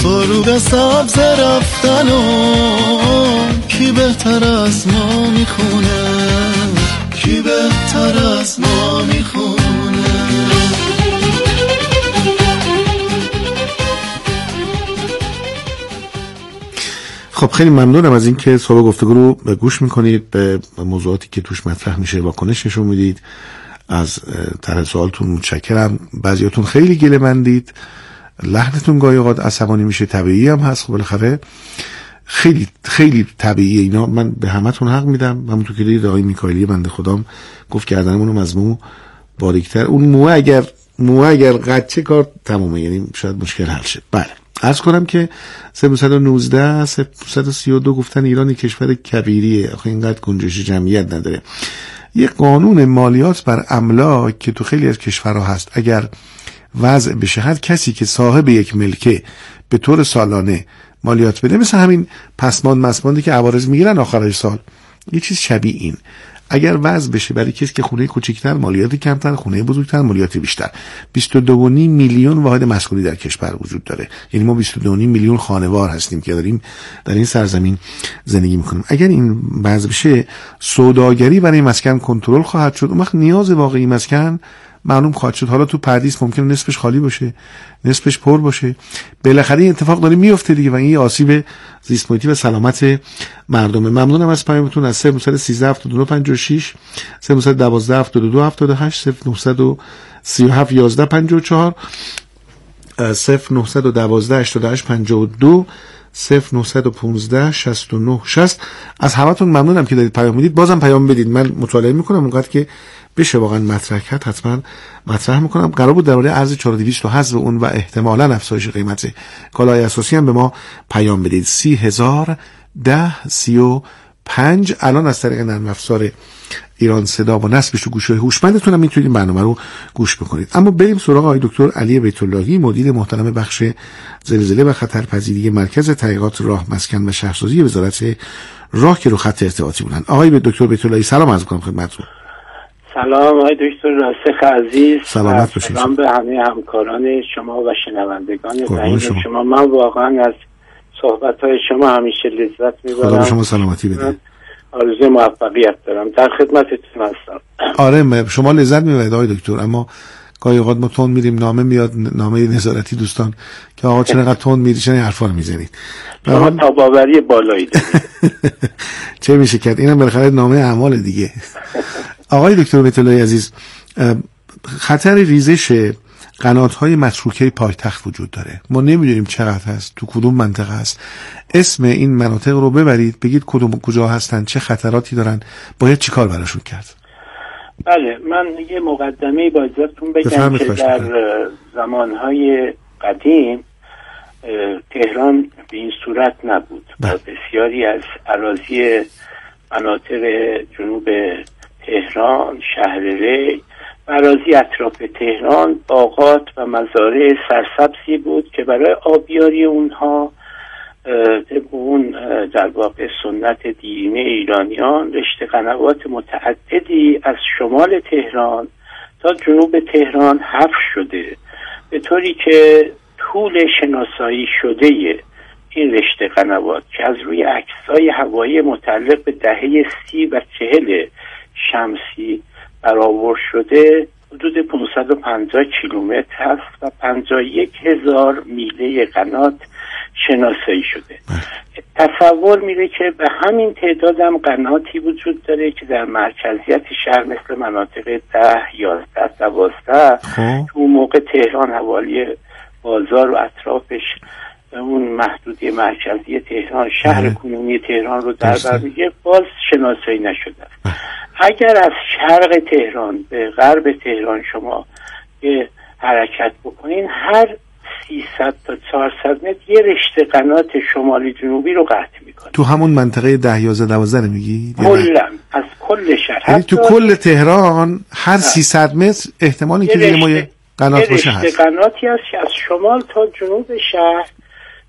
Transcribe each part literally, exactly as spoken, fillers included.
فرود سبز رفتن و کی بهتر از ما میخونه، کی بهتر از ما میخونه. خب خیلی ممنونم از اینکه صحبت گفتگو رو به گوش میکنید، به موضوعاتی که توش مطرح میشه واکنش نشون میدید. از طرح سوالتون متشکرم. بعضیاتون خیلی گله مندید، لحنتون گاهی اوقات عصبانی میشه، طبیعی هم هست. خب بالاخره خیلی خیلی طبیعیه اینا. من به همتون حق میدم. همونطور که دیدید آقای میکائیلی بنده خدام گفت گردنمون از مو باریکتر، اون مو اگر مو اگر قطعه کار تمومه، یعنی شاید مشکل حل شه. بله عرض کنم که سیصد و نوزده سیصد و سی و دو گفتن ایران کشور کبیریه، آخه اینقدر گنجشی جمعیت نداره. یه قانون مالیات بر املاک که تو خیلی از کشورها هست، اگر وضع بشه هر کسی که صاحب یک ملکه به طور سالانه مالیات بده، مثل همین پسماند مسماندی که عوارض میگیرن آخر سال، یه چیز شبیه این اگر وضع بشه برای کسی که خونه کوچکتر مالیات کمتر، خونه بزرگتر مالیات بیشتر. بیست و دو و نیم میلیون واحد مسکونی در کشور وجود داره، یعنی ما بیست و دو و نیم میلیون خانوار هستیم که داریم در این سرزمین زندگی میکنیم. اگر این وضع بشه سوداگری برای مسکن کنترل خواهد شد، اون وقت نیاز واقعی مسکن معلوم خواهد شد. حالا تو پردیس ممکنه نصفش خالی باشه، نصفش پر باشه. بالاخره این اتفاق داره میفته دیگه و این آسیب زیست محیطی و سلامت مردمه. ممنونم از پیامتون از صفر نهصد و سیزده هفتاد و نه پنجاه و شش، صفر نهصد و دوازده هفتاد و دو هفتاد و هشت، صفر نهصد و سی و هفت یازده پنجاه و چهار، صفر نهصد و دوازده هشتاد و هشت پنجاه و دو، صفر نهصد و پانزده شصت و نه شصت. از همتون ممنونم که دارید پیام میدید. بازم پیام بدید، من مطالعه میکنم اونقدر که بشه واقعا مطرح کرد حتما مطرح میکنم. قرار بود درباره ارز چهار دویست و حذف اون و احتمالاً افزایش قیمت کالای اساسی هم به ما پیام بدید. سی هزار ده سی و پنج الان از طریق نرم افزار ایران صدا و نصبش تو گوشی‌های هوشمندتون هم میتونید برنامه رو گوش بکنید. اما بریم سراغ آقای دکتر علی بیت اللهی، مدیر محترم بخش زلزله و خطرپذیری مرکز تحقیقات راه مسکن و شهرسازی وزارت راه که رو خط ارتباطی بودن. آقای دکتر بیت اللهی سلام عرض می‌کنم خدمتتون. سلام آقای دکتر راسخ عزیز، سلامت باشید. سلام به همه همکاران شما و شنوندگان عزیز شما. شما من واقعا از صحبت‌های شما همیشه لذت می‌برم. خدا به شما سلامتی بده. آرزوی موفقیت دارم. در خدمتتون هستم. آره شما لذت می‌برید آقای دکتر، اما گاهی اوقات ما تون میریم، نامه میاد، نامه نظارتی دوستان که آقا چقدر تون میری، چه حرفا رو میزنید. شما تاباوری بالایی دارید. چه میشه کرد؟ اینم بالاخره نامه اعمال دیگه. آقای دکتر بیت اللهی عزیز، خطر ریزش قنات‌های متروکه پایتخت وجود داره. ما نمیدونیم چقدر هست، تو کدوم منطقه هست. اسم این مناطق رو ببرید، بگید کدوم کجا هستن، چه خطراتی دارن، باید چیکار براشون کرد. بله، من یه مقدمه با اجازهتون بگم که در زمانهای قدیم تهران به این صورت نبود. در بسیاری از اراضی مناطق جنوب تهران، شهر ری و اراضی اطراف تهران باغات و مزارع سرسبزی بود که برای آبیاری اونها اون در واقع سنت دیرینه ایرانیان رشته قنوات متعددی از شمال تهران تا جنوب تهران حفر شده، به طوری که طول شناسایی شده این رشته قنوات که از روی عکس‌های هوایی متعلق به دهه سی و چهل شمسی برآورد شده حدود پانصد و پنجاه کیلومتر هست و پنجاه و یک هزار میله قنات شناسایی شده. تصور میره که به همین تعداد هم قناتی وجود داره که در مرکزیت شهر مثل مناطق ده، یازده، دوازده که اون موقع تهران حوالی بازار و اطرافش اون محدوده مرکزی تهران شهر کنونی تهران رو در بر میگه، باز شناسایی نشده. اگر از شرق تهران به غرب تهران شما به حرکت بکنین، هر سیصد تا چهارصد متر یه رشته قنات شمالی جنوبی رو قطع میکنه. تو همون منطقه ده یازده دوازده میگی؟ کلا از کل شهر، یعنی تو کل تهران هر سیصد متر احتمالی که زیر ما قنات باشه هست. رشته قناتی هست که از شمال تا جنوب شهر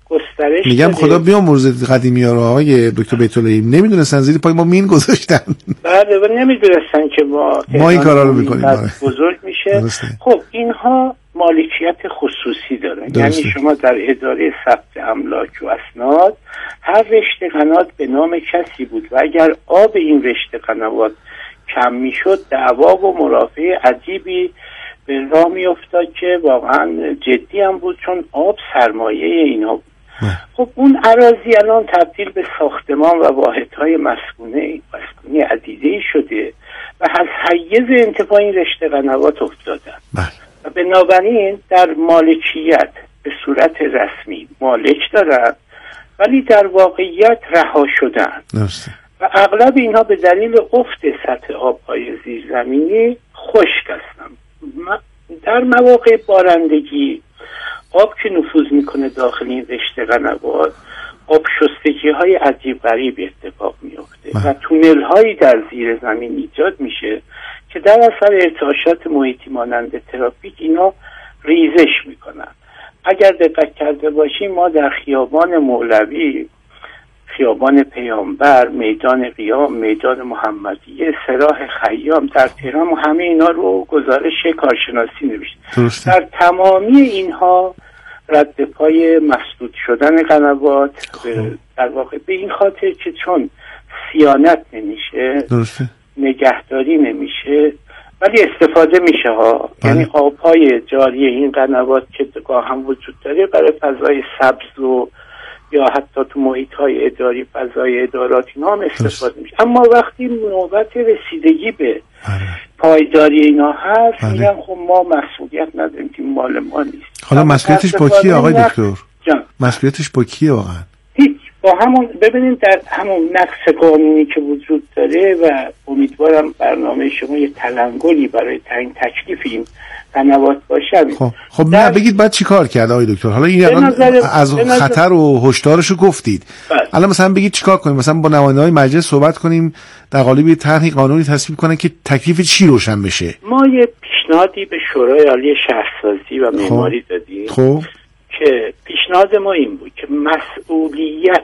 گسترش میگم خدا بیامرزه قدیمی‌ها رو آقای دکتر بیت‌اللهی نمیدونستن زیر پای ما مین گذاشتن. بله و نمیدونستن که ما ما این کارا رو میکنیم بزرگ میشه. درسته. خب اینها مالکیت خصوصی دارن. درسته. یعنی شما در اداره ثبت املاک و اسناد هر رشته قنات به نام کسی بود و اگر آب این رشته قنوات کم میشد دعوا و مرافعه عجیبی به راه میافتاد که واقعا جدی هم بود، چون آب سرمایه اینها بود. خب اون اراضی الان تبدیل به ساختمان و واحدهای مسکونه مسکونی عدیده‌ای شده و از حیز انتفاع این رشته قنوات افتادن و بنابراین در مالکیت به صورت رسمی مالک دارن ولی در واقعیت رها شدن درسته. و اغلب اینها به دلیل افت سطح آبهای زیرزمینی خشک هستن. در مواقع بارندگی آب که نفوذ میکنه داخل این رشته قنوات آب شستگی های عجیب غریب اتفاق میفته و تونل هایی در زیر زمین ایجاد میشه که در اثر ارتعاشات محیطی مانند ترافیک اینا ریزش میکنن. اگر دقت کرده باشیم ما در خیابان مولوی، خیابان پیامبر، میدان قیام، میدان محمدیه، سراح خیام در تهران همه اینا رو گزارش کارشناسی نوشت. در تمامی اینها رد پای مسدود شدن قنوات در واقع به این خاطر که چون صیانت نمیشه، درسته. نگهداری نمیشه ولی استفاده میشه ها. یعنی آبهای جاری این قنوات که گاهم وجود داره برای فضای سبز و یا حتی تو محیط‌های اداری فضای ادارات اینا هم استفاده میشه. اما وقتی نوبت رسیدگی به پایداری اینا هست میگن خب ما مسئولیت نداریم که مال ما نیست. حالا مسئولیتش با کیه آقای دکتر؟ مسئولیتش با کیه واقعا؟ هیچ. با همون ببینید در همون نقص قانونی که وجود داره و امیدوارم برنامه شما یه تلنگری برای تعیین تکلیف این قنوات باشن. خب خب نه بگید بعد چیکار کرد آقای دکتر؟ حالا این از خطر و هشدارشو گفتید. الان مثلا بگید چیکار کنیم؟ مثلا با نماینده‌های مجلس صحبت کنیم در قالب طرح قانونی تصویب کنن که تکلیف چی روشن بشه. ما یه پیشنهادی به شورای عالی شهرسازی و معماری خب. دادیم. خب که پیشنهاد ما این بود که مسئولیت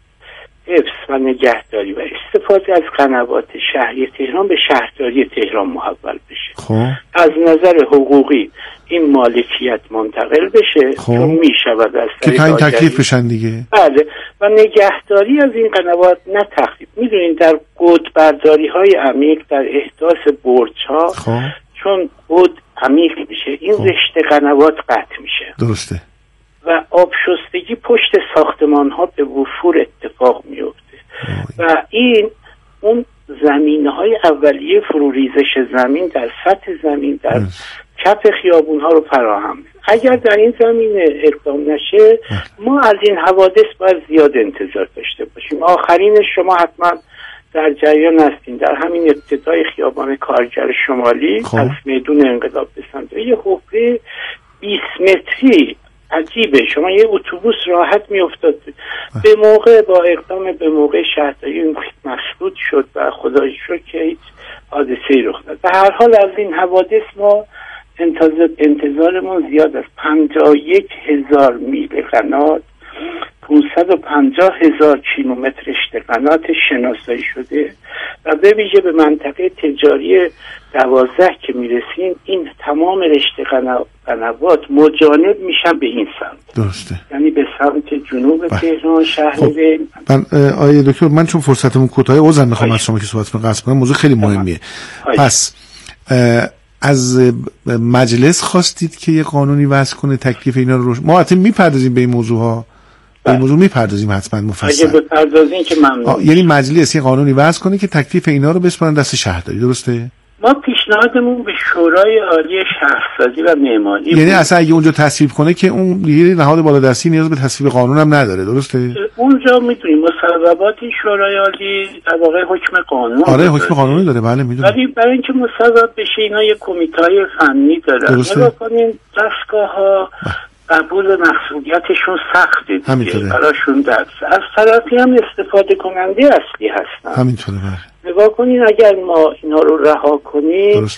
حفظ و نگهداری و استفاده از قنوات شهری تهران به شهرداری تهران محول بشه. خب. از نظر حقوقی این مالکیت منتقل بشه خب. چون می شود از که تا این تکلیف بشن دیگه. بله و نگهداری از این قنوات نه تخریب. میدونین در گودبرداری های عمیق در احداث برج ها خب. چون گود عمیق میشه این خب. رشته قنوات قطع میشه. درسته. و آب شستگی پشت ساختمان ها به وفور اتفاق میفته و این اون زمینه های اولیه فروریزش زمین در سطح زمین در کف خیابون ها رو فراهم. اگر در این زمینه اقدام نشه ما از این حوادث باید زیاد انتظار داشته باشیم. آخرین شما حتما در جریان هستین در همین ابتدای خیابان کارگر شمالی خب. از میدون انقلاب به سمت یه حفره بیست متری عجیبه، شما یه اتوبوس راحت میافتاد به موقع با اقدام به موقع شهرداری این مسدود شد و خدای شکر که هیچ حادثه‌ای رخ نداد. به هر حال از این حوادث ما انتظار انتظارمون زیاد است. پنجاه و یک هزار میل قنات، پانصد و پنجاه هزار کیلومتر رشته قنات شناسایی شده و به ویژه به منطقه تجاری دوازده که میرسیم این تمام رشته قنوات مجانب میشن به این سمت. درسته. یعنی به سمت جنوب تهران شهر. خب. من آیه دکتر من چون فرصتمون کوتاهه عذر میخوام از شما که صحبتتون قطع کنم، موضوع خیلی مهمیه. پس از مجلس خواستید که یه قانونی وضع کنه تکلیف اینا رو روش. ما حتی میپردازیم به این موضوع ها، به این موضوع میپردازیم حتما مفصل. اگه بپردازین که ممنون. یعنی مجلس یه قانونی وضع کنه که تکلیف اینا رو بسپارن دست شهرداری، درسته؟ ما پیشنهادمون به شورای عالی شهرسازی و معماری یعنی اصلا اگه اونجا تصویب کنه که اون یه نهاد بالادستی نیاز به تصویب قانون هم نداره، درسته؟ اونجا میتونیم مصوبات شورای عالی در واقع حکم قانون آره حکم قانونی داره، بله میدونم. ولی برای اینکه مصوب بشه اینا یه کمیته فنی داره. نگاه کنین دستگاه‌ها قبول مسئولیتشون سخته دیگه، براشون درس. از طرفی هم استفاده کننده اصلی هستن. همینطوره. بله. نگاه کنین اگر ما اینا رو رها کنیم درسته. خب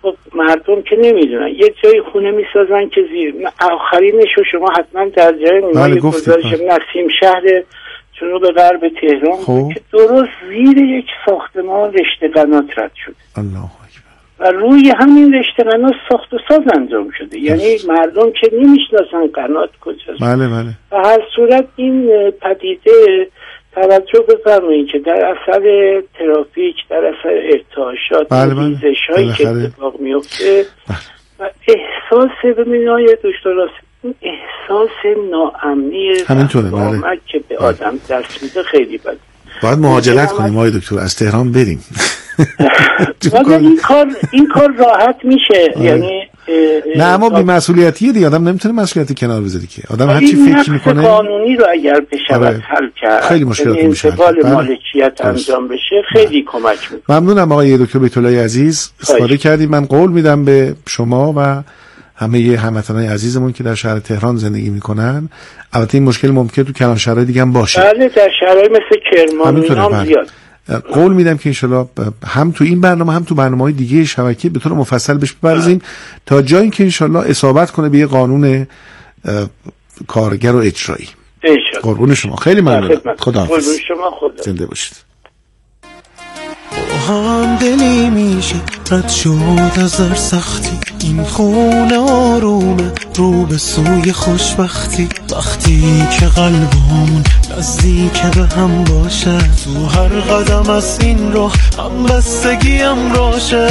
خب مردم که نمیدونن، یه جای خونه میسازن که زیر آخرینشو شما حتما در جای ما یه گزارش نسیم شهر جنوب غرب تهران خب. که درست زیر یک ساختمان رشته قنات رد شده. الله اکبر. و روی همین رشته قنات ساخت و ساز انجام شده. یعنی مردم که نمیشناسن قنات کجاست. بله بله. و هر صورت این پدیده توجه بفرمایید که در اثر ترافیک، در اثر ارتعاشات، بله بله. ریزش‌هایی که اتفاق میفته و احساس ببینید آقای دکتر این احساس ناامنی بله. که به آدم دست میده خیلی بده. باید مهاجرت کنیم آقای دکتر، از تهران بریم. این کار این کار راحت میشه. یعنی نه اما بی مسئولیتیه دیگه، آدم نمیتونه مسئولیتی کنار بذاره که آدم هر چی فکر میکنه. قانونی رو اگر بشود حل کرد خیلی مشکلات میشه. انتقال مالکیت انجام بشه خیلی کمک میکنه. ممنونم آقای دکتر بیت الله عزیز، استفاده کردیم. من قول میدم به شما و همه هموطنان عزیزمون که در شهر تهران زندگی میکنن، البته این مشکل ممکنه تو کلان شهرهای دیگه هم باشه. بله در شهرهای مثل کرمان هم زیاد. قول میدم که انشالله هم تو این برنامه هم تو برنامه‌های دیگه شبکه به طور مفصل بهش بپردازیم تا جایی که انشالله اصابت کنه به یه قانون کارگر و اجرایی. انشالله. قربون شما، خیلی ممنونم. خداحافظ. قربون شما، خدا. زنده باشید. هم دلی میشه رد شد از در سختی، این خونه آرومه رو به سوی خوشبختی، وقتی که قلبمون نزدیک به هم باشه، تو هر قدم از این راه هم بستگیم راشه.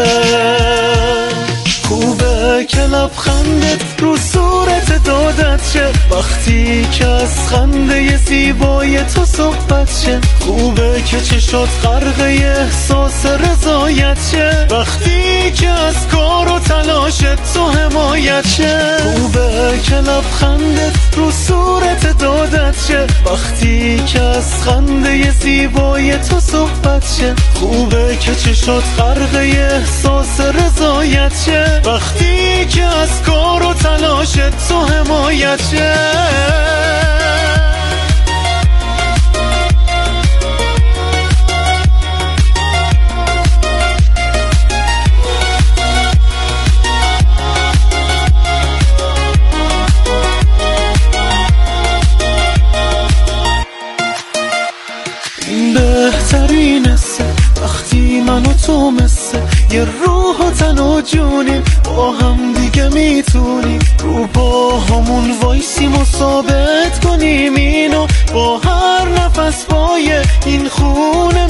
خوبه که لبخندت رو صورت دادت شه، وقتی که از خنده زیبای تو صحبت شه. خوبه که چشات غرق احساس رضایت شه، وقتی که از کار و تلاشت تو حمایت شه. خوبه که لبخندت رو صورت دادت شه، وقتی که از خنده زیبای تو صحبت شه. خوبه که چشات غرق احساس رضایت شه، وقتی که از کار و تلاشت تو حمایت شه. بهترین است وقتی من و تو مثل یه روح و تن و جونیم، با هم دیگه میتونیم رو با همون وایسیم و ثابت کنیم اینو، با هر نفس پای این خونه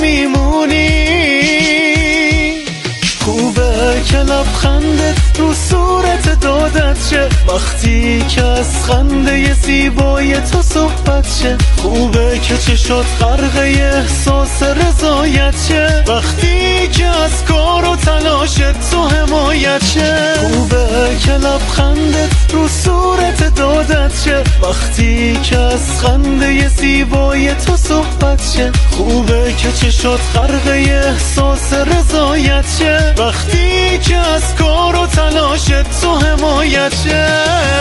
میمونیم. خوبه که لبخندت رو صورت دادت شه، وقتی که از خنده زیبای تو صحبت شه. خوبه که چشات غرق احساس رضایت شه، وقتی که از کار و تلاشت تو حمایت شه. خوبه که لبخندت رو صورت دادت شه، وقتی که از خنده زیبای تو صحبت شه. خوبه که چشات غرق احساس رضایت شه، وقتی که از کار و تلاشت تو حمایت شه.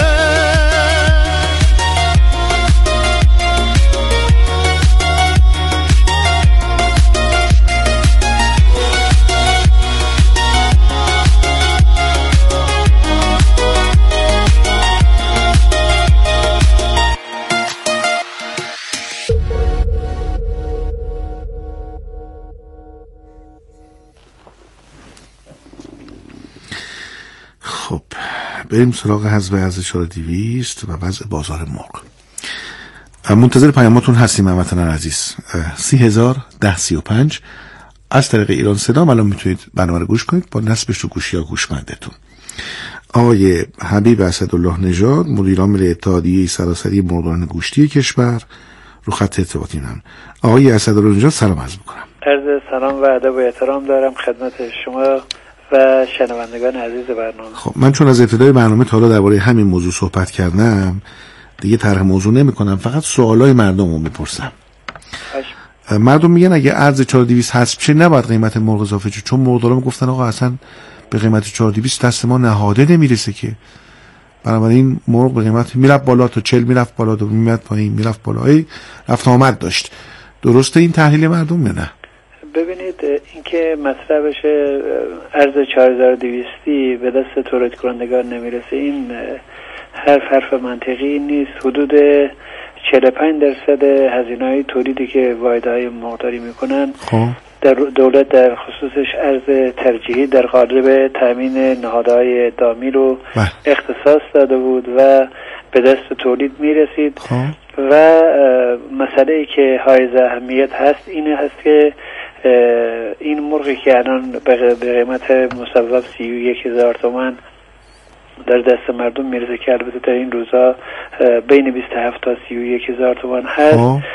خب بریم سراغ حزب از اشاره دیویست و وضع بازار مرغ. منتظر پیاماتون هستیم هموطنان عزیز. سی هزار ده سی و پنج از طریق ایران صدا الان میتونید برنامه رو گوش کنید با نصبش تو گوشی یا گوشمندتون. آقای حبیب اسدالله نژاد مدیر عامل اتحادیه سراسری مرغداران گوشتی کشور رو خط ارتباطیمون. آقای اسدالله نژاد سلام عرض می‌کنم. عرض سلام و ادب و احترام دارم خدمت شما و شنوندگان عزیز برنامه. خب من چون از ابتدای برنامه تا حالا درباره همین موضوع صحبت کردم دیگه طرح موضوع نمی کنم، فقط سوالای مردم رو میپرسم. مردم میگن اگه ارز چهار دویست حذف شه نباید قیمت مرغ اضافه شه، چون مرغدارا گفتن آقا اصلا به قیمت چهار دویست دست ما نهاده نمیرسه که، بنابراین مرغ به قیمت میرفت بالا تا چهل میرفت بالا تا میاد پایین میرفت بالا، ای رفت آمد داشت. درسته این تحلیل مردم یا نه؟ ببینید این که مطرح بشه ارز چهار هزار و دویست به دست تولید کنندگان نمیرسه، این حرف حرف منطقی نیست. حدود چهل و پنج درصد هزینه‌های تولیدی که واحدهای مرغداری میکنن در دولت در خصوصش ارز ترجیحی در قالب تامین نهادهای دامی رو اختصاص داده بود و به دست تولید میرسید. و مسئله ای که حائز اهمیت هست این هست که این مرغی که الان به قیمت مصوب سی و یک هزار تومان در دست مردم میرسه که البته در این روزا بین بیست و هفت تا سی و یک هزار تومان هست،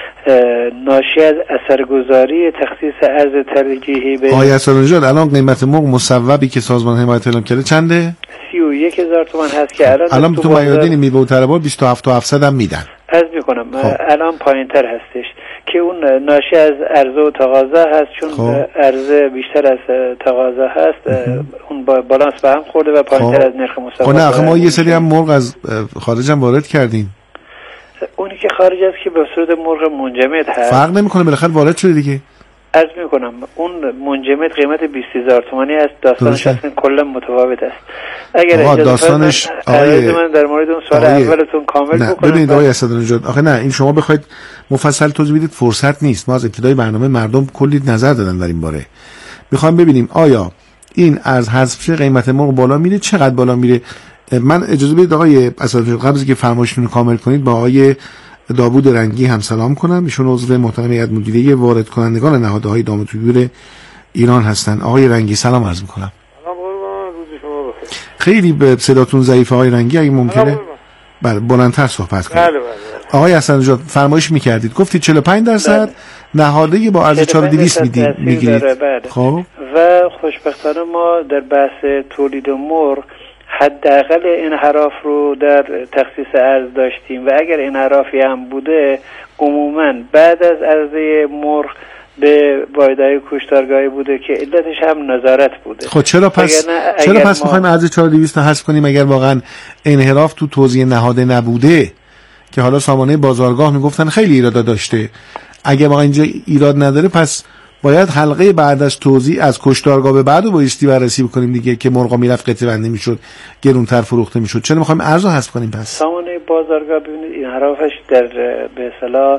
ناشی از اثرگذاری تخصیص ارز ترجیحی به آقای اسدنژاد الان قیمت مرغ مصوبی که سازمان حمایت اعلام کرده چنده؟ سی و یک هزار تومان هست که الان الان تو میادین میوه و طلبات بیست و هفت و هفتصد هم میدن. عرض میکنم الان پایین تر هستش که اون ناشی از عرضه و تقاضا هست، چون خواه. عرضه بیشتر از تقاضا هست اون با بالانس به هم خورده و پایین تر از نرخ مصوب. نه ما یه سری هم مرغ از خارج هم وارد کردیم. اونی که خارج است که به صورت مرغ منجمد هست فرق نمیکنه، بالاخره وارد شده دیگه. عرض میکنم اون منجمد قیمت بیست هزار تومانی است، داستانش اصلا کلا متفاوت است. اگر اجازه داستانش آقای من در مورد اون سوال اولتون کامل نه. بکنم. ببینید آقای اسدنژاد آخه نه این شما بخواید مفصل توضیح بدید فرصت نیست. ما از ابتدای برنامه مردم کلی نظر دادن در این باره. میخوام ببینیم آیا این ارز حذف شه قیمت مرغ بالا میره، چقدر بالا میره. من اجازه بدید آقای اسدنژاد قبل از اینکه فرمایشتون رو کامل کنید با آقای داوود رنگی هم سلام کنم. ایشون عضو محترم هیئت مدیره وارد کنندگان نهادهای دام و طیور ایران هستن. آقای رنگی سلام عرض میکنم. سلام قربان، روز شما بخیر. خیلی به صداتون ضعیفه آقای رنگی، اگه ممکنه بله بلندتر صحبت کنید. بله بله. آقای اسدنژاد فرمایش میکردید، گفتید چهل و پنج درصد نهاده با ارز چهار هزار و دویست میگیرید. خب و خوشبختانه ما در بحث تولید مرغ حداقل انحراف رو در تخصیص ارز داشتیم و اگر انحرافی هم بوده عموما بعد از عرضه مرغ به واحدهای کشتارگاهی بوده که علتش هم نظارت بوده. خب چرا پس چرا پس ما... میخوایم ارز چهار هزار و دویست حذف کنیم اگر واقعا انحراف تو توزیع نهاده نبوده؟ که حالا سامانه بازارگاه میگفتن خیلی ایراد داشته. اگه واقعا اینجا ایراد نداره پس باید حلقه بعد از توزیع از کشتارگاه به بعد رو بایستی بررسی بکنیم دیگه که مرغا میرفت قطعه بندی میشد، گرونتر فروخته میشد. چرا میخوایم ارز رو حذف کنیم پس؟ سامانه بازارگاه ببینید این حرفش در به اصطلاح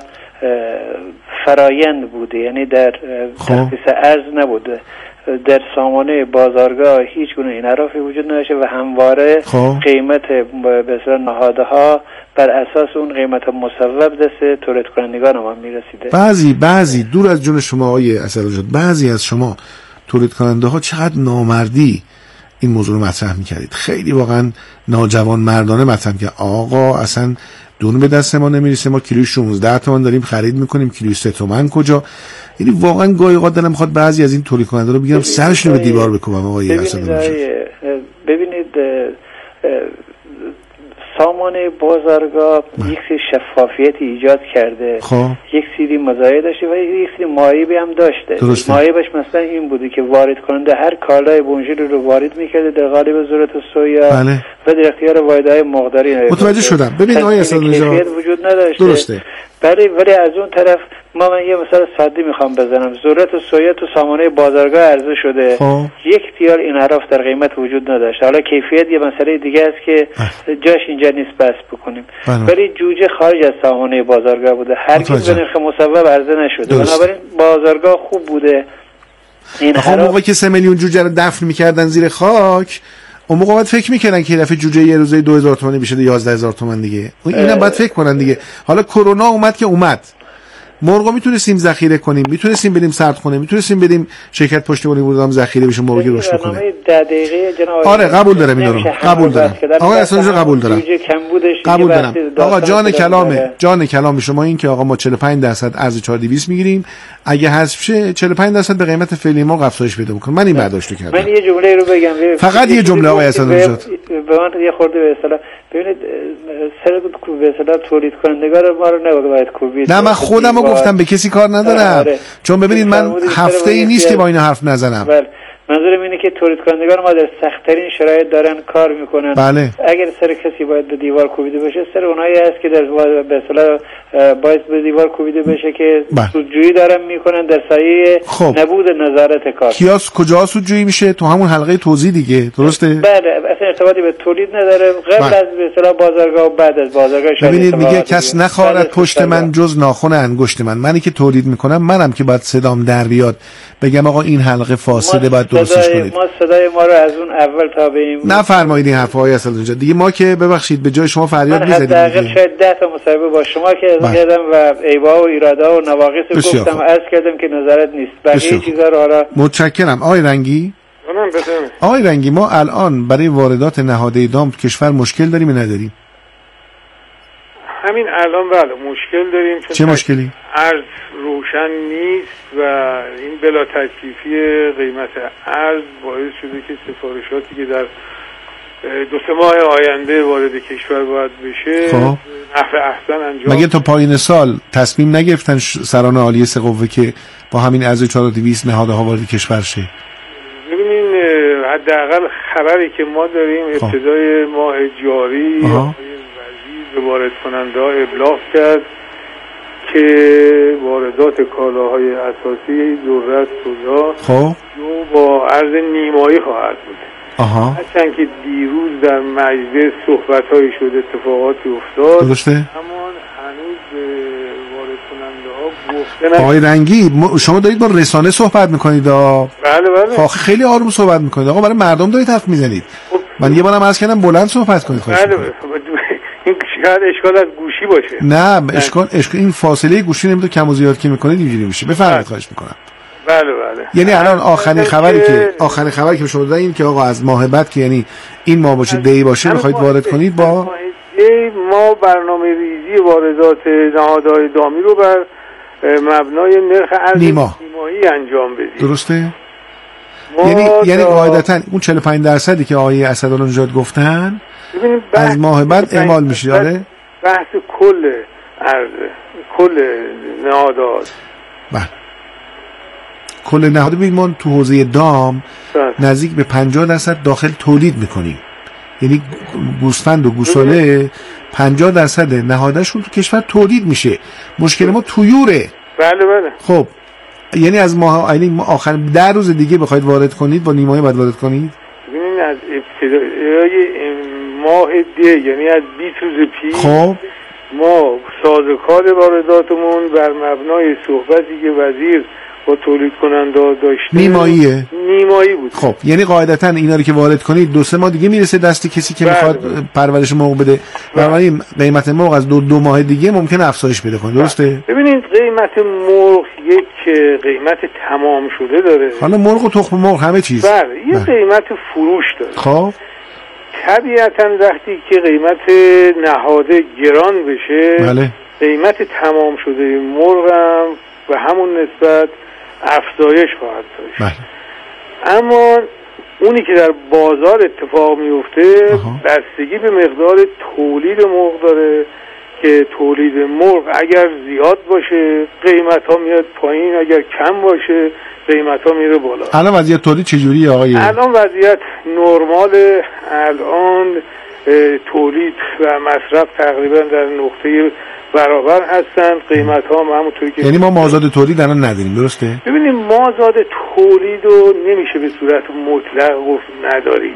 فرایند بوده، یعنی در تخصیص ارز نبوده. در سامانه بازارگاه هیچ گونه انحرافی وجود نداشته و همواره خواه. قیمت به اصطلاح نهادها بر اساس اون قیمت مصوب دست تولید کنندگان ما میرسیده. بعضی بعضی دور از جون شما آقای اسدنژاد، بعضی از شما تولید کننده ها چقدر نامردی این موضوع رو مطرح میکردید، خیلی واقعا ناجوان مردانه مطرح میکرد. آقا اصلا دونه به دست ما نمیرسه، ما کیلوی شانزده تومن داریم خرید میکنیم، کیلوی سه تومن کجا؟ یعنی واقعا گاهی اوقات دلم میخواد بعضی از این تولید کننده رو بگیرم سرشون رو به دیوار بکوبم. آقای اسدنژاد ببینید سامانه بازارگاه یک سری شفافیت ایجاد کرده، خواه. یک سری مزایای داشته و یک سری معایبی هم داشته. معایبش مثلا این بوده که وارد کننده هر کالای بنژل رو وارد میکرده در قالب ذرت سویا بله. و در اختیار واحدهای مرغداری متوجه شدم. ببین آقای اسدنژاد وجود نداشته. درسته. ولی ولی از اون طرف ما من یه مثال ساده میخوام بزنم. ذرت سویا تو سامانه بازارگاه عرضه شده، خواه. یک تیار انحراف در قیمت وجود نداشت. حالا کیفیت یه مسئله دیگه است که جاش اینجا نیست بحث بکنیم. ولی جوجه خارج از سامانه بازارگاه بوده، هرگز به نرخ مصوب عرضه نشده. بنابراین بازارگاه خوب بوده. این موقعی که سه میلیون جوجه رو دفن میکردن زیر خاک، اون موقع باید فکر میکنن که دفعه جوجه یه روزه دو هزار تومانی بشه یازده هزار تومان دیگه. اینا باید فکر کنن دیگه. حالا کرونا اومد که اومد، مرغا میتونستیم ذخیره کنیم، میتونستیم بریم سردخونه، میتونستیم بریم شرکت پشتیبانی بودم ذخیره بشه مرغی رشد کنه. ده دقیقه جناب آره قبول دارم اینو رو قبول دارم آقا اسدنژاد قبول دارم قبول دارم آقا جان کلامه جان کلام شما این که آقا ما چهل و پنج درصد ارز چهار هزار و دویست میگیریم، اگه حذف شه چهل و پنج درصد به قیمت فعلی مرغ افزایش پیدا میکنه. من این برداشت کردم. من یه جمله رو بگم فقط یه جمله آقا اسدنژاد به من یه خورده به اصطلاح ببینید سر به اصطلاح تولید کنندگان ما رو نباید کوبید. نه من خودمو گفتم به کسی کار ندارم. چون ببینید من هفته ای نیست که با اینا حرف نزنم. منظورم اینه که تولید کنندگان ما در سخت‌ترین شرایط دارن کار میکنن. بله. اگر سر کسی باید به دیوار کوبیده بشه، سر اونایی هست که در به اصطلاح باید به دیوار کوبیده بشه که سودجویی دارن میکنن در سایه خب. نبود نظارت کار. کیاس کجا سودجویی میشه؟ تو همون حلقه توزیع دیگه، درسته؟ بله، اصلا ارتباطی به تولید نداره. قبل بله. از به اصطلاح بازارگاه و بعد از بازارگاه. ببینید میگه کس نخوارد پشت من جز ناخن انگشت من. منی که تولید میکنم منم که باید صدام در بیاد بگم آقا این حلقه فاسده باید درستش کنید. ما صدای ما رو از اون اول تا به این نفرمایید این حرفای اصلا اونجا دیگه. ما که ببخشید به جای شما فریاد می‌زدیم. من حداقل شاید ده تا مصاحبه با شما که کردم و ایبا و ایرادا و نواقص گفتم، عرض کردم که نظارت نیست. بقیه چیزا رو حالا متشکرم. آقای رنگی؟ منم بفهمید. آقای رنگی، ما الان برای واردات نهاده دام تو کشور مشکل داریم یا نداریم؟ همین الان بله مشکل داریم. چه مشکلی؟ ارز روشن نیست و این بلا تکلیفی قیمت ارز باعث شده که سفارشاتی که در دو سه ماه آینده وارد کشور باید بشه خب نحو احسن انجام. مگه تا پایین سال تصمیم نگرفتن سران عالی سه قوه که با همین ارز چهار هزار و دویست نهادها وارد کشور شه؟ ببینین حداقل خبری که ما داریم خب. ابتدای ماه جاری به وارد کننده ها ابلاغ کرد که واردات کالاهای اساسی ذرت سودا خب با عرض نیمایی خواهد بود. آها. هرچند که دیروز در مجلس صحبت‌هایی شد، اتفاقاتی افتاد، درسته؟ اما هنوز وارد کننده ها گفته نشد. آقای رنگی شما دارید با رسانه صحبت میکنید؟ بله بله. خب خیلی آروم صحبت میکنید آقا، برای مردم دارید حرف میزنید. خب. من یه بارم عرض کردم بلند صحبت کنید. بله بله. این شاید اشکال از گوشی باشه. نه اشکال اشکال این فاصله گوشی نمیدونم کم و زیاد که میکنید اینجوری میشه. بفرمایید خواهش میکنم. بله بله. یعنی الان آخرین خبری که آخرین خبری که شما دادین این که آقا از ماه بعد که یعنی این ماه باشه دی باشه میخواید وارد کنید با ما برنامه ریزی واردات نهادهای دامی رو بر مبنای نرخ ارز نیما. نیمایی انجام بدیم. درسته؟ یعنی یعنی قاعدتاً اون چهل و پنج درصدی که آقای اسدالله نژاد گفتن از ماه بعد اعمال میشه. آره بحث کل ارز کل نهادات. بله کل نهاد ببین ما تو حوزه دام نزدیک به پنجاه درصد داخل تولید میکنیم، یعنی گوسفند و گوساله پنجاه درصد نهادشون تو کشور تولید میشه. مشکل ما تویوره. بله بله. خب یعنی از ماه یعنی آخر ده روز دیگه بخواید وارد کنید با نیمایی بعد وارد کنید. ببینید از ابتدای ماه دی یعنی از بیست روز پیش خب ما سازوکار وارداتمون بر مبنای صحبتی که وزیر با تولید کننده داشته نیماییه نیمایی بود. خب یعنی قاعدتا اینا رو که وارد کنید دو سه ماه دیگه میرسه دستی کسی که میخواد پرورش مرغ بده. بنابراین قیمت مرغ از دو دو ماه دیگه ممکنه افزایش پیدا کنه. درسته؟ ببینید قیمت مرغ یک قیمت تمام شده داره. حالا مرغ و تخم مرغ همه چیز. بله یه قیمت فروش داره. خب طبیعتا وقتی که قیمت نهاده گران بشه بله. قیمت تمام شده مرغ هم و همون نسبت افزایش خواهد داشت. بله. اما اونی که در بازار اتفاق میفته بستگی به مقدار تولید مرغ داره که تولید مرغ اگر زیاد باشه قیمت ها میاد پایین، اگر کم باشه قیمت ها میره بالا. الان وضعیت تولید چجوریه آقای؟ الان وضعیت نرمال. الان تولید و مصرف تقریبا در نقطه برابر هستند. قیمت ها هم همونطوری که یعنی ما مازاد تولید الان نداریم. درسته؟ ببینیم مازاد تولید رو نمیشه به صورت مطلق گفت نداریم.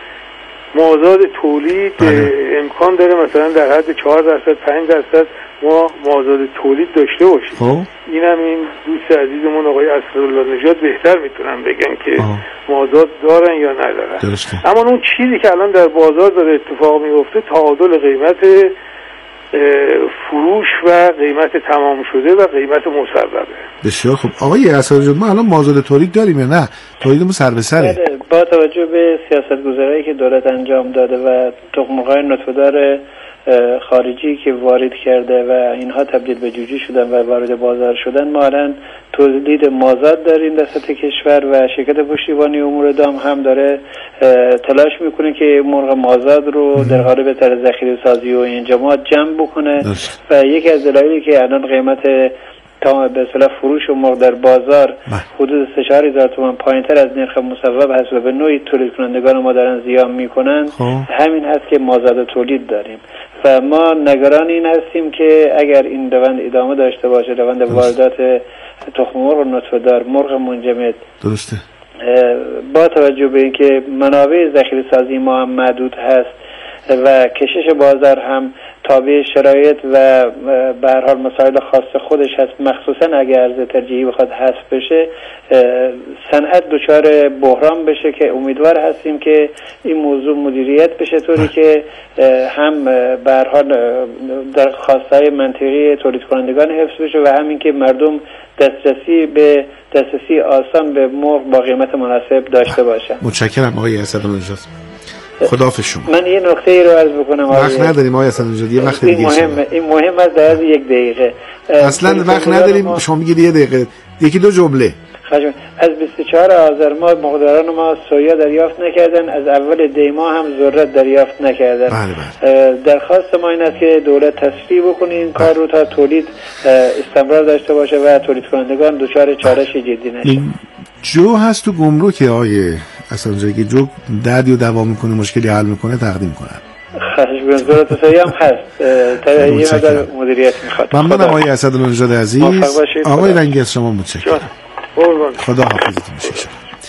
مازاد تولید بله. امکان داره مثلا در حد چهار درصد پنج درصد ما مازاد تولید داشته باشیم. خب اینم این دوست عزیزمون آقای اسدالله نژاد بهتر میتونن بگن که آه. مازاد دارن یا ندارن. درسته. اما اون چیزی که الان در بازار داره اتفاق میفته تعادل قیمت فروش و قیمت تمام شده و قیمت مصرفه. بسیار خوب. آقای اسدالله ما الان مازاد تولید داریم یا نه؟ تولیدمون سر به سره. با توجه به سیاست‌گذاری که دولت انجام داده و تخم‌مرغ‌های نطفه‌دار خارجی که وارد کرده و اینها تبدیل به جوجه شدن و وارد بازار شدن، ما الان تولید مازاد داریم در سطح کشور و شرکت پشتیبانی امور دام هم داره تلاش میکنه که مرغ مازاد رو در قالب طرز ذخیره سازی و انجامات جمع بکنه و یکی از دلایلی که الان قیمت تا به اصطلاح فروش مرغ در بازار حدود سه چهار هزار تومان پایینتر از نرخ مصوب هست و به نوعی تولید کنندگان ما دارن زیان میکنن، همین هست که ما زیاده تولید داریم و ما نگران این هستیم که اگر این روند ادامه داشته باشه، روند واردات تخم مرغ نطفه دار، مرغ منجمد، درسته، با توجه به اینکه منابع ذخیره سازی ما هم محدود هست و کشش بازار هم تابع شرایط و به هر حال مسائل خاص خودش هست، مخصوصا اگر ارز ترجیحی بخواد حذف بشه صنعت دچار بحران بشه که امیدوار هستیم که این موضوع مدیریت بشه طوری که هم به هر حال در خواستهای منطقی تولید کنندگان حفظ بشه و همین که مردم دسترسی به دسترسی آسان به مرغ با قیمت مناسب داشته باشن. متشکرم آقای اسدالله‌نژاد. خداحافظ شما. من یه نکته ای رو عرض بکنم. وقت نداریم آقای اسدالله‌نژاد، یه وقت دیگه مهمه. این مهم است در یک دقیقه. اصلا وقت نداریم، شما میگید یه دقیقه، یکی دو جمله. از بیست و چهارم آذر ماه مقداران ما سویا دریافت نکردن، از اول دی ماه هم ذرت دریافت نکردن. بله بله. درخواست ما این است که دولت تسریع بکنه این کار رو تا تولید استمرار داشته باشه و تولید کنندگان دچار چالش جدی نشه. جو هست تو گمرک آقای اسدالله‌نژاد که جو دردی و دوا میکنه، مشکلی حل میکنه، تقدیم کنن. خواهش می‌کنم. ذرت سویا هم هست. تا یه مقدار مدیریت میخواد. ممنونم آقای اسدالله‌نژاد عزیز. آقای رنگی از شما متشکرم. خدا حافظتون باشه.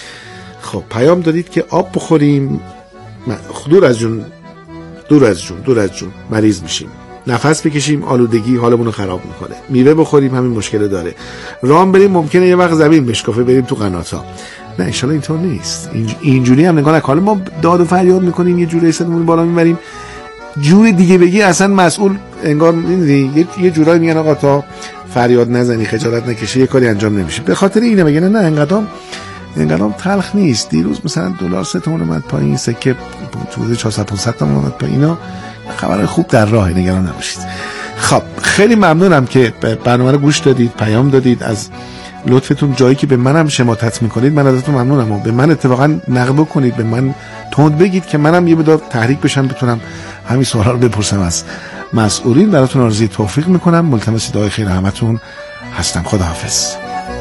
خب پیام دادید که آب بخوریم، دور از جون دور از جون دور از جون مریض میشیم، نفس بکشیم آلودگی حالمون رو خراب میکنه، میوه بخوریم همین مشکل داره، رام بریم ممکنه یه وقت زمین بشکافه بریم تو قناتا. نه ان شاءالله اینطور نیست. اینجوری هم نگاه نکنیم ما داد و فریاد میکنیم یه جوری صدمون بالا میبریم، جور دیگه بگی اصلا مسئول انگار میدونی یه جورایی میگن آقا تا فریاد نزنی خجالت نکشی یه کاری انجام نمیشه. به خاطر اینه میگن نه انقدام انقدام تلخ نیست. دیروز مثلا دلار سه تومن اومد پایین، سکه حدود چهارصد پانصد تومن اومد پایین، اینا خبر خوب در راه، نگران نباشید. خب خیلی ممنونم که برنامه رو گوش دادید، پیام دادید، از لطفتون جایی که به منم شماتت میکنید من ازتون ممنونم و به من اتفاقا نقد کنید، به من تند بگید که منم یه مقدار تحریک بشم بتونم همین سوالا رو بپرسم از مسئولین. براتون آرزوی توفیق میکنم، ملتمس دعای خیر همتون هستم. خداحافظ.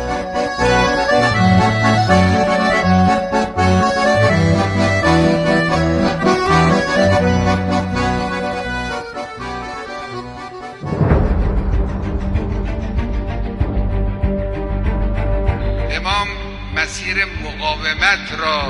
امام مسیر مقاومت را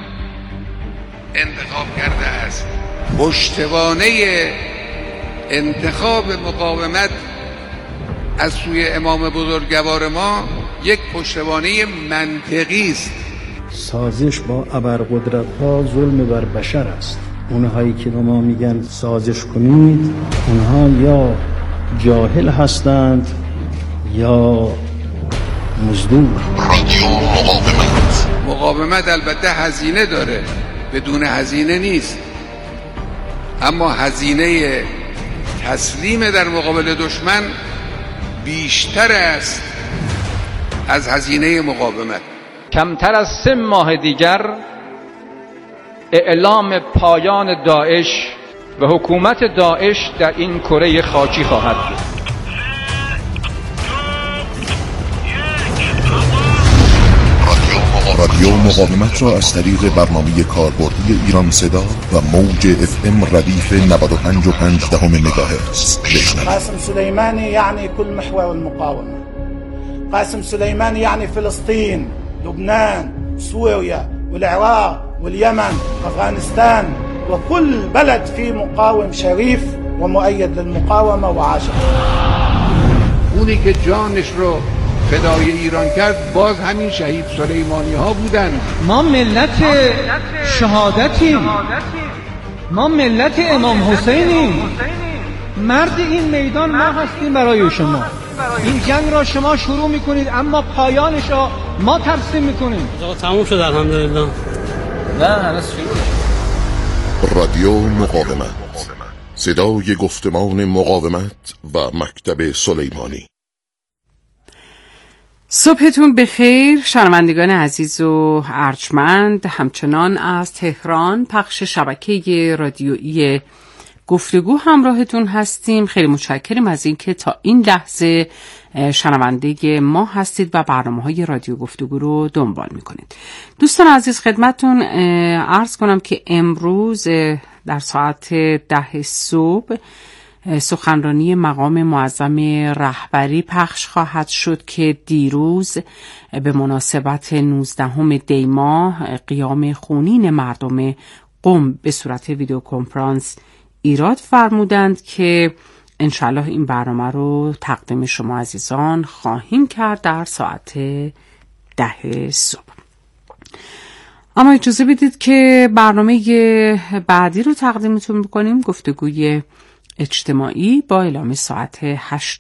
انتخاب کرده است. پشتوانه انتخاب مقاومت از سوی امام بزرگوار ما یک پشتوانه منطقی است. سازش با ابرقدرت‌ها ظلم بر بشر است. اونهایی که به ما میگن سازش کنید، اونها یا جاهل هستند یا مزدور. رادیو مقاومت. مقاومت البته هزینه داره، بدون هزینه نیست، اما هزینه تسلیم در مقابل دشمن بیشتر است از هزینه مقاومت. کمتر از سه ماه دیگر اعلام پایان داعش و حکومت داعش در این کره خاکی خواهد بود. رادیو مقاومت را از طریق برنامه کاربردی ایران صدا و موج اف ام ردیف نود و پنج و پنج دهم مگاهرتز بشنوید. قاسم سلیمانی یعنی كل محور المقاومه. قاسم سلیمانی یعنی فلسطین، لبنان، سوريا والعراق واليمن افغانستان وكل بلد فيه مقاوم شريف ومؤيد للمقاومه وعاشق. اونی که جانش رو فدای ایران کرد باز همین شهید سلیمانی ها بودن. ما ملت شهادتیم، ما ملت امام حسینیم، مرد این میدان ما هستیم برای شما. این جنگ را شما شروع میکنید اما پایانش را ما ترسیم میکنیم. تموم شد الحمدلله. نه هنوز شروع. رادیو مقاومت، صدای گفتمان مقاومت و مکتب سلیمانی. صبحتون بخیر شنوندگان عزیز و ارجمند. همچنان از تهران پخش شبکه رادیویی گفتگو همراهتون هستیم. خیلی متشکرم از اینکه تا این لحظه شنونده ما هستید و برنامه‌های رادیو گفتگو رو دنبال می‌کنید. دوستان عزیز خدمتتون عرض کنم که امروز در ساعت ده صبح سخنرانی مقام معظم رهبری پخش خواهد شد که دیروز به مناسبت نوزدهم دی ماه قیام خونین مردم قم به صورت ویدیو کنفرانس ایراد فرمودند که انشالله این برنامه رو تقدیم شما عزیزان خواهیم کرد در ساعت ده صبح. اما اجازه بدید که برنامه بعدی رو تقدیمتون بکنیم، گفتگوی اجتماعی با اعلام ساعت هشت